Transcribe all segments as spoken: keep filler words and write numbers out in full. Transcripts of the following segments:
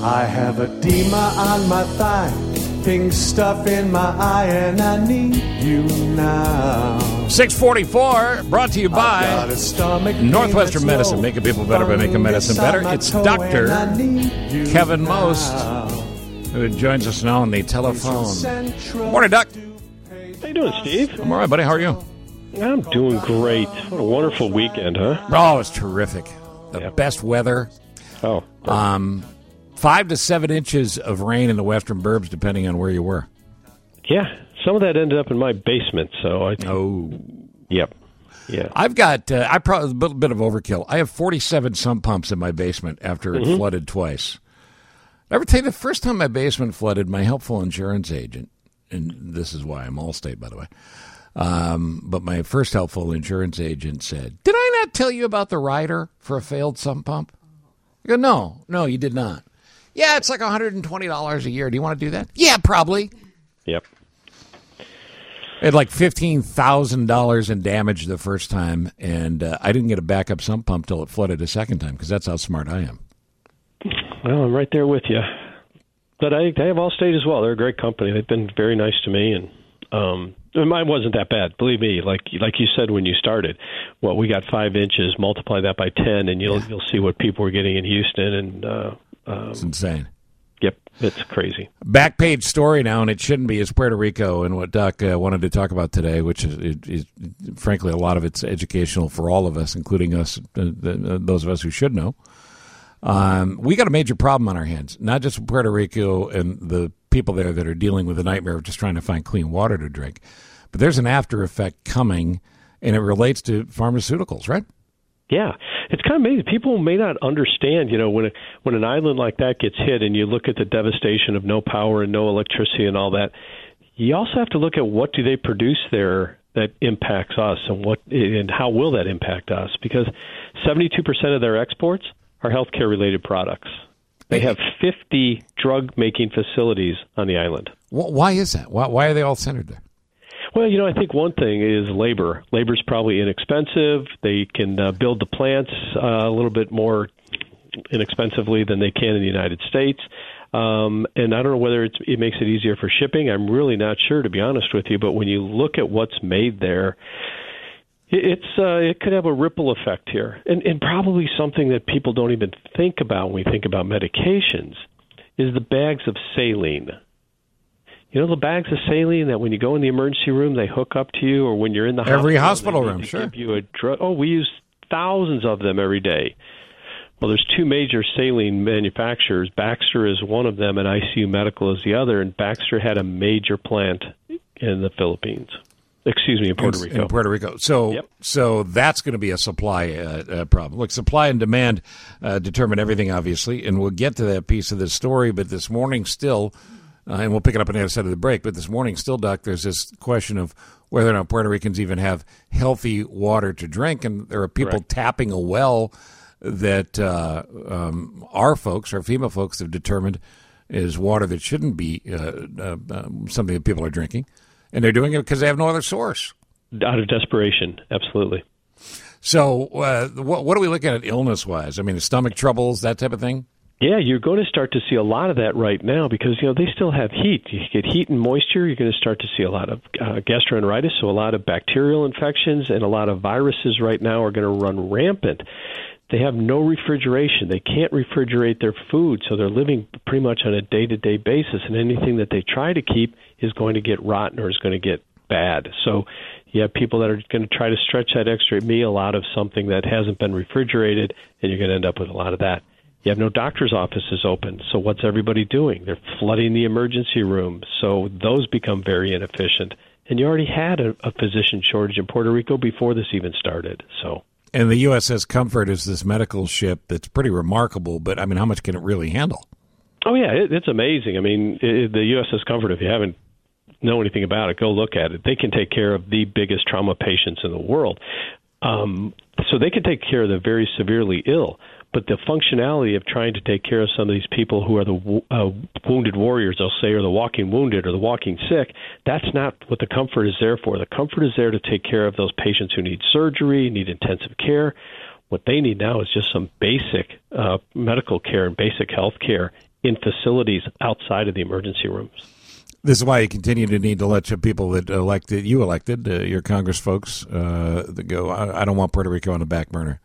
I have edema on my thigh, pink stuff in my eye, and I need you now. six forty-four, brought to you by Northwestern Medicine, making people better by making medicine better. It's Doctor Kevin Most, who joins us now on the telephone. Morning, Doc. How you doing, Steve? I'm all right, buddy. How are you? I'm doing great. What a wonderful weekend, huh? Oh, it's terrific. The Yep. best weather. Oh. Um, five to seven inches of rain in the western burbs, depending on where you were. Yeah, some of that ended up in my basement, so I... Oh. Yep. Yeah. I've got, uh, I probably, a little bit of overkill. I have forty-seven sump pumps in my basement after it Mm-hmm. flooded twice. I ever tell you the first time my basement flooded, my helpful insurance agent, and this is why I'm Allstate, by the way, um, but my first helpful insurance agent said, "Did I not tell you about the rider for a failed sump pump?" I go, no, no, you did not. Yeah, it's like one hundred twenty dollars a year. Do you want to do that? Yeah, probably. Yep. I had like fifteen thousand dollars in damage the first time, and uh, I didn't get a backup sump pump till it flooded a second time, because that's how smart I am. Well, I'm right there with you. But I, I have Allstate as well. They're a great company. They've been very nice to me, and um, mine wasn't that bad. Believe me, like like you said when you started, well, we got five inches. Multiply that by ten, and you'll Yeah. you'll see what people were getting in Houston. And uh, um, It's insane. yep, it's crazy. Back page story now, and it shouldn't be, is Puerto Rico, and what Doc uh, wanted to talk about today, which is, is, is frankly, a lot of it's educational for all of us, including us, uh, the, uh, those of us who should know. Um, we got a major problem on our hands, not just Puerto Rico and the people there that are dealing with the nightmare of just trying to find clean water to drink, but there's an after effect coming, and it relates to pharmaceuticals, right? Yeah, it's kind of amazing. People may not understand, you know, when a, when an island like that gets hit and you look at the devastation of no power and no electricity and all that, you also have to look at what do they produce there that impacts us, and what and how will that impact us? Because seventy-two percent of their exports are healthcare-related products. They have fifty drug-making facilities on the island. Why is that? Why, why are they all centered there? Well, you know, I think one thing is labor. Labor's probably inexpensive. They can uh, build the plants uh, a little bit more inexpensively than they can in the United States. Um, and I don't know whether it's, it makes it easier for shipping. I'm really not sure, to be honest with you. But when you look at what's made there, it, it's uh, it could have a ripple effect here. And, and probably something that people don't even think about when we think about medications is the bags of saline. You know, the bags of saline that when you go in the emergency room, they hook up to you, or when you're in the Every hospital, hospital they room, need to sure. give you a drug. Oh, we use thousands of them every day. Well, there's two major saline manufacturers. Baxter is one of them, and I C U Medical is the other. And Baxter had a major plant in the Philippines. Excuse me, in Puerto Rico. In Puerto Rico. So, Yep. so that's going to be a supply uh, uh, problem. Look, supply and demand uh, determine everything, obviously, and we'll get to that piece of the story. But this morning still, uh, and we'll pick it up on the other side of the break, but this morning still, Doc, there's this question of whether or not Puerto Ricans even have healthy water to drink. And there are people Correct. tapping a well that uh, um, our folks, our FEMA folks, have determined is water that shouldn't be uh, uh, uh, something that people are drinking. And they're doing it because they have no other source. Out of desperation, absolutely. So uh, what, what are we looking at illness-wise? I mean, the stomach troubles, that type of thing? Yeah, you're going to start to see a lot of that right now because, you know, they still have heat. You get heat and moisture, you're going to start to see a lot of uh, gastroenteritis, so a lot of bacterial infections, and a lot of viruses right now are going to run rampant. They have no refrigeration. They can't refrigerate their food, so they're living pretty much on a day-to-day basis, and anything that they try to keep is going to get rotten or is going to get bad. So you have people that are going to try to stretch that extra meal out of something that hasn't been refrigerated, and you're going to end up with a lot of that. You have no doctor's offices open, so what's everybody doing? They're flooding the emergency room, so those become very inefficient. And you already had a, a physician shortage in Puerto Rico before this even started, so... And the U S S Comfort is this medical ship that's pretty remarkable, but, I mean, how much can it really handle? Oh, yeah, it, it's amazing. I mean, it, the U S S Comfort, if you haven't know anything about it, go look at it. They can take care of the biggest trauma patients in the world. Um, so they can take care of the very severely ill. But the functionality of trying to take care of some of these people who are the uh, wounded warriors, they'll say, or the walking wounded or the walking sick, that's not what the Comfort is there for. The Comfort is there to take care of those patients who need surgery, need intensive care. What they need now is just some basic uh, medical care and basic health care in facilities outside of the emergency rooms. This is why you continue to need to let your people that elected you elected, uh, your Congress folks, uh, that go, I, I don't want Puerto Rico on the back burner.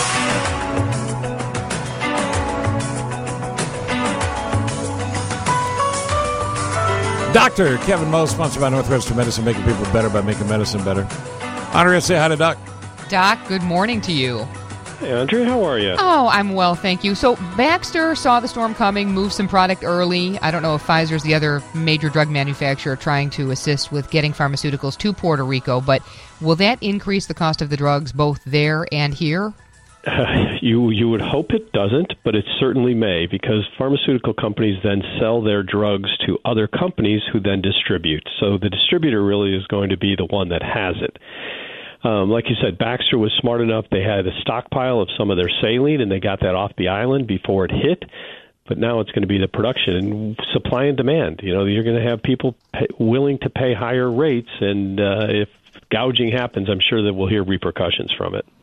Doctor Kevin Moe, sponsored by Northwestern Medicine, making people better by making medicine better. Andrea, say hi to Doc. Doc, good morning to you. Hey, Andrea, how are you? Oh, I'm well, thank you. So Baxter saw the storm coming, moved some product early. I don't know if Pfizer's the other major drug manufacturer trying to assist with getting pharmaceuticals to Puerto Rico, but will that increase the cost of the drugs both there and here? Uh, you you would hope it doesn't, but it certainly may, because pharmaceutical companies then sell their drugs to other companies who then distribute. So the distributor really is going to be the one that has it. Um, like you said, Baxter was smart enough. They had a stockpile of some of their saline, and they got that off the island before it hit. But now it's going to be the production and supply and demand. You know, you're going to have people pay, willing to pay higher rates, and uh, if gouging happens, I'm sure that we'll hear repercussions from it.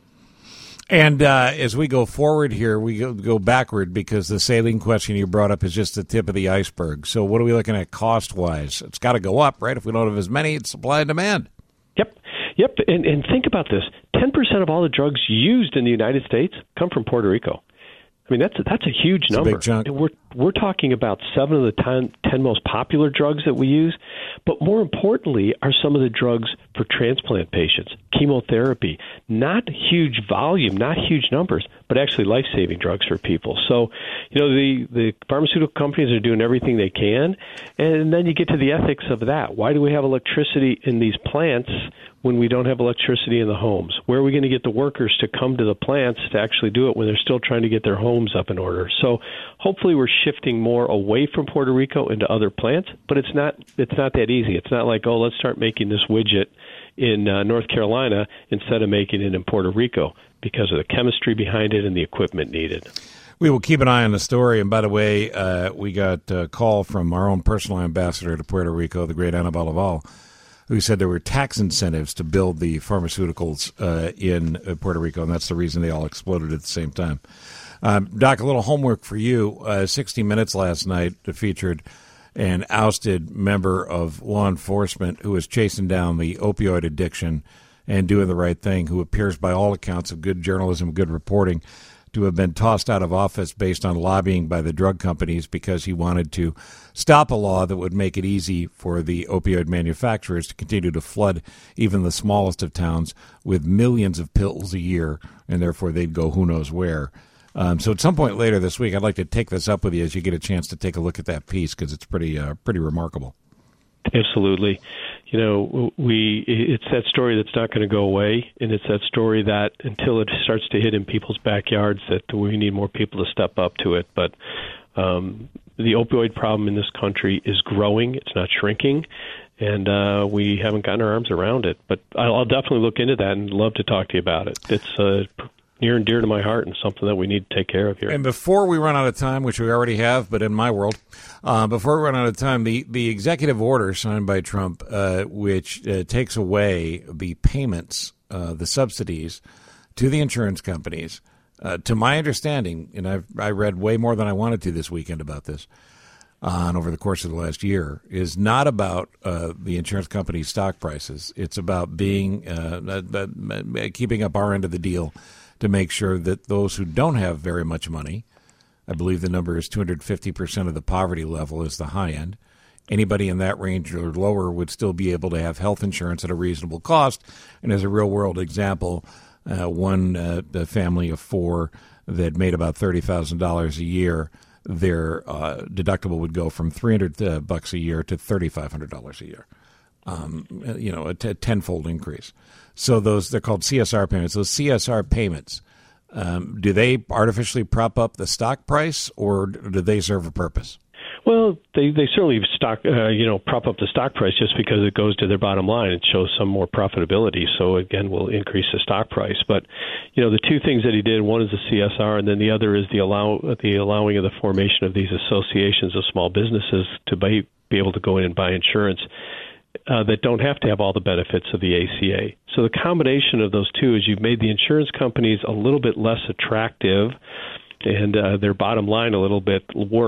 And uh, as we go forward here, we go, go backward because the saline question you brought up is just the tip of the iceberg. So what are we looking at cost-wise? It's got to go up, right? If we don't have as many, it's supply and demand. Yep. Yep. And, and think about this. ten percent of all the drugs used in the United States come from Puerto Rico. I mean, that's a, that's a huge it's number. A big chunk. And we're we're talking about seven of the ten, ten most popular drugs that we use, but more importantly are some of the drugs for transplant patients, chemotherapy. Not huge volume, not huge numbers, but actually life-saving drugs for people. So, you know, the the pharmaceutical companies are doing everything they can, and then you get to the ethics of that. Why do we have electricity in these plants when we don't have electricity in the homes? Where are we going to get the workers to come to the plants to actually do it when they're still trying to get their homes up in order? So hopefully we're shifting more away from Puerto Rico into other plants, but it's not it's not that easy. It's not like, oh, let's start making this widget in uh, North Carolina instead of making it in Puerto Rico because of the chemistry behind it and the equipment needed. We will keep an eye on the story. And by the way, uh, we got a call from our own personal ambassador to Puerto Rico, the great Ana Balaval, who said there were tax incentives to build the pharmaceuticals uh, in uh, Puerto Rico, and that's the reason they all exploded at the same time. Um, Doc, a little homework for you. Uh, sixty minutes last night featured an ousted member of law enforcement who is chasing down the opioid addiction and doing the right thing, who appears by all accounts of good journalism, good reporting, to have been tossed out of office based on lobbying by the drug companies because he wanted to stop a law that would make it easy for the opioid manufacturers to continue to flood even the smallest of towns with millions of pills a year, and therefore they'd go who knows where. Um, so at some point later this week, I'd like to take this up with you as you get a chance to take a look at that piece because it's pretty uh, pretty remarkable. Absolutely. You know, we it's that story that's not going to go away, and it's that story that until it starts to hit in people's backyards that we need more people to step up to it. But um, the opioid problem in this country is growing. It's not shrinking, and uh, we haven't gotten our arms around it. But I'll, I'll definitely look into that and love to talk to you about it. It's uh, near and dear to my heart and something that we need to take care of here. And before we run out of time, which we already have, but in my world, uh, before we run out of time, the, the executive order signed by Trump, uh, which uh, takes away the payments, uh, the subsidies to the insurance companies, uh, to my understanding, and I've I read way more than I wanted to this weekend about this, uh, and over the course of the last year, is not about uh, the insurance company's stock prices. It's about being uh, uh, uh, keeping up our end of the deal to make sure that those who don't have very much money, I believe the number is two hundred fifty percent of the poverty level is the high end. Anybody in that range or lower would still be able to have health insurance at a reasonable cost. And as a real-world example, uh, one uh, a family of four that made about thirty thousand dollars a year, their uh, deductible would go from three hundred uh, bucks a year to thirty-five hundred dollars a year. Um, you know, a, t- a tenfold increase. So those, they're called C S R payments. Those C S R payments, um, do they artificially prop up the stock price, or do they serve a purpose? Well, they, they certainly stock, uh, you know, prop up the stock price just because it goes to their bottom line. It shows some more profitability. So, again, will increase the stock price. But, you know, the two things that he did, one is the C S R, and then the other is the allow the allowing of the formation of these associations of small businesses to be, be able to go in and buy insurance uh, that don't have to have all the benefits of the A C A. So the combination of those two is you've made the insurance companies a little bit less attractive and uh, their bottom line a little bit worse,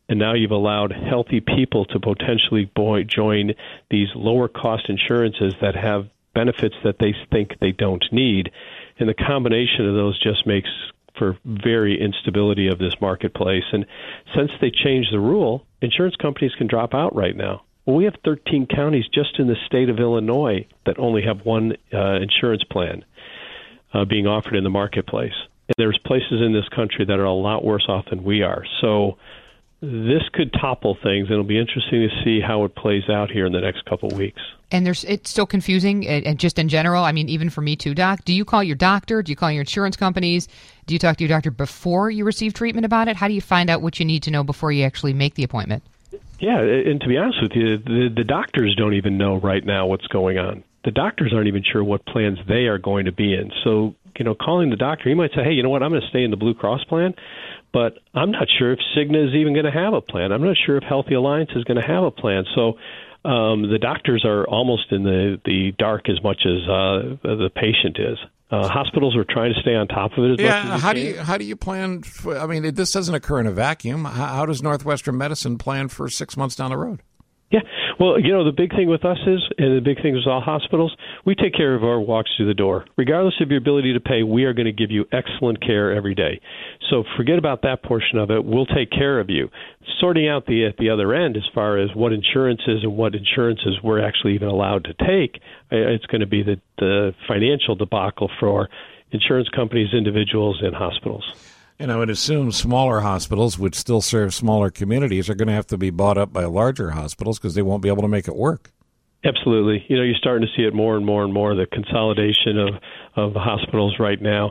and now you've allowed healthy people to potentially boy, join these lower-cost insurances that have benefits that they think they don't need. And the combination of those just makes for very instability of this marketplace. And since they changed the rule, insurance companies can drop out right now. Well, we have thirteen counties just in the state of Illinois that only have one uh, insurance plan uh, being offered in the marketplace. And there's places in this country that are a lot worse off than we are. So this could topple things. It'll be interesting to see how it plays out here in the next couple of weeks. And there's it's still confusing, and just in general, I mean, even for me too, Doc, do you call your doctor? Do you call your insurance companies? Do you talk to your doctor before you receive treatment about it? How do you find out what you need to know before you actually make the appointment? Yeah, and to be honest with you, the, the doctors don't even know right now what's going on. The doctors aren't even sure what plans they are going to be in. So, you know, calling the doctor, he might say, hey, you know what, I'm going to stay in the Blue Cross plan, but I'm not sure if Cigna is even going to have a plan. I'm not sure if Healthy Alliance is going to have a plan. So um, the doctors are almost in the, the dark as much as uh, the patient is. Uh, hospitals are trying to stay on top of it as yeah, much as how they do can. you how do you plan? For, I mean, it, this doesn't occur in a vacuum. How, how does Northwestern Medicine plan for six months down the road? Yeah. Well, you know, the big thing with us is, and the big thing with all hospitals, we take care of our walks through the door. Regardless of your ability to pay, we are going to give you excellent care every day. So forget about that portion of it. We'll take care of you. Sorting out the at the other end as far as what insurances and what insurances we're actually even allowed to take, it's going to be the, the financial debacle for insurance companies, individuals, and hospitals. And I would assume smaller hospitals, which still serve smaller communities, are going to have to be bought up by larger hospitals because they won't be able to make it work. Absolutely. You know, you're starting to see it more and more and more, the consolidation of, of the hospitals right now,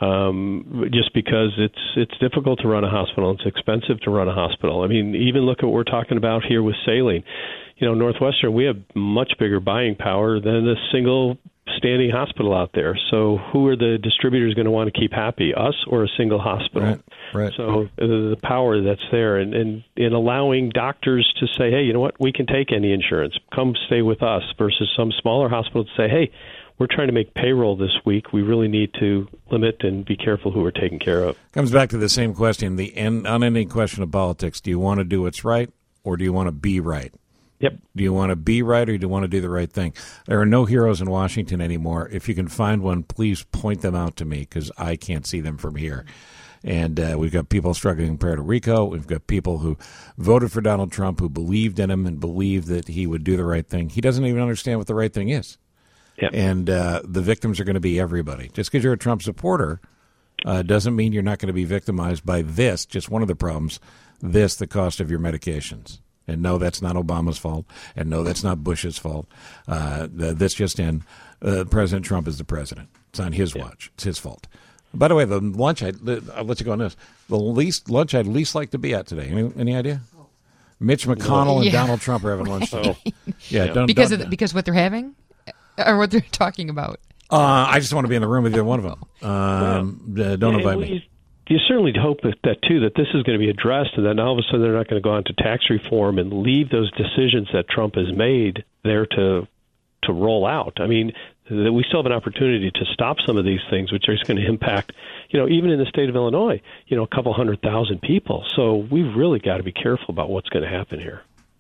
um, just because it's it's difficult to run a hospital. It's expensive to run a hospital. I mean, even look at what we're talking about here with saline. You know, Northwestern, we have much bigger buying power than a single standing hospital out there. So who are the distributors going to want to keep happy, us or a single hospital? Right, right. So uh, the power that's there, and, and in allowing doctors to say, hey, you know what, we can take any insurance. Come stay with us, versus some smaller hospital to say, hey, we're trying to make payroll this week. We really need to limit and be careful who we're taking care of. Comes back to the same question, the end, unending question of politics. Do you want to do what's right, or do you want to be right? Yep. Do you want to be right, or do you want to do the right thing? There are no heroes in Washington anymore. If you can find one, please point them out to me, because I can't see them from here. And uh, we've got people struggling in Puerto Rico. We've got people who voted for Donald Trump, who believed in him and believed that he would do the right thing. He doesn't even understand what the right thing is. Yep. And uh, the victims are going to be everybody. Just because you're a Trump supporter uh, doesn't mean you're not going to be victimized by this, just one of the problems, this, the cost of your medications. And no, that's not Obama's fault. And no, that's not Bush's fault. Uh, that's just in uh, President Trump is the president. It's on his yeah. watch. It's his fault. By the way, the lunch, I'd, I'll let you go on this. The least lunch I'd least like to be at today. Any, any idea? Mitch McConnell and yeah. Donald Trump are having lunch today. oh. Yeah, don't, because don't, of the, because what they're having, or what they're talking about. Uh, I just want to be in the room with either one of them. Um, uh, don't yeah, invite we, me. You certainly hope that, that, too, that this is going to be addressed, and then all of a sudden they're not going to go on to tax reform and leave those decisions that Trump has made there to to roll out. I mean, we still have an opportunity to stop some of these things, which are going to impact, you know, even in the state of Illinois, you know, a couple hundred thousand people. So we've really got to be careful about what's going to happen here.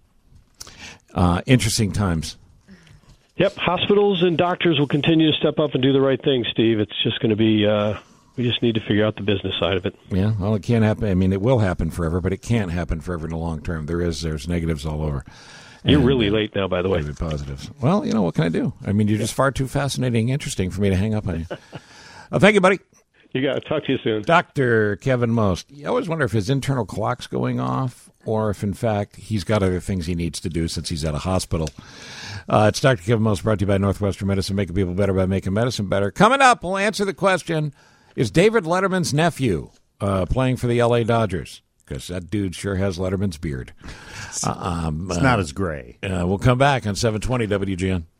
Uh, interesting times. Yep, hospitals and doctors will continue to step up and do the right thing, Steve. It's just going to be... Uh, We just need to figure out the business side of it. Yeah, well, it can't happen. I mean, it will happen forever, but it can't happen forever in the long term. There is, there's negatives all over. You're and, really uh, late now, by the way. Positives. Well, you know, what can I do? I mean, you're just far too fascinating and interesting for me to hang up on you. uh, thank you, buddy. You got it. Talk to you soon. Doctor Kevin Most. I always wonder if his internal clock's going off, or if, in fact, he's got other things he needs to do since he's at a hospital. Uh, it's Doctor Kevin Most, brought to you by Northwestern Medicine, making people better by making medicine better. Coming up, we'll answer the question, is David Letterman's nephew uh, playing for the L A Dodgers? Because that dude sure has Letterman's beard. Uh, um, it's not uh, as gray. Uh, we'll come back on seven twenty W G N.